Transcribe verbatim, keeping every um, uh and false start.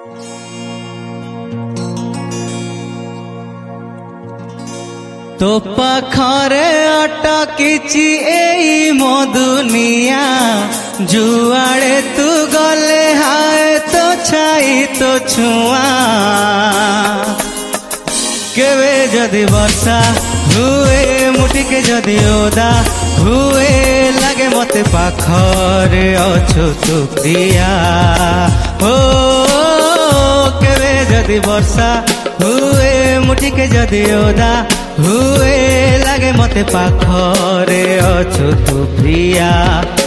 तो पाखरे अटकिछि एई मो दुनिया जुआड़े तू गले हाय तो छाई तो छुआ केवे जदि वर्षा हुए मुटिके जदि ओदा हुए लगे मते पाखरे अछु तू प्रिया हो केवे जदि वर्षा हुए मुटिके जदि ओदा हुए लगे मते पाखरे अछु तू प्रिया।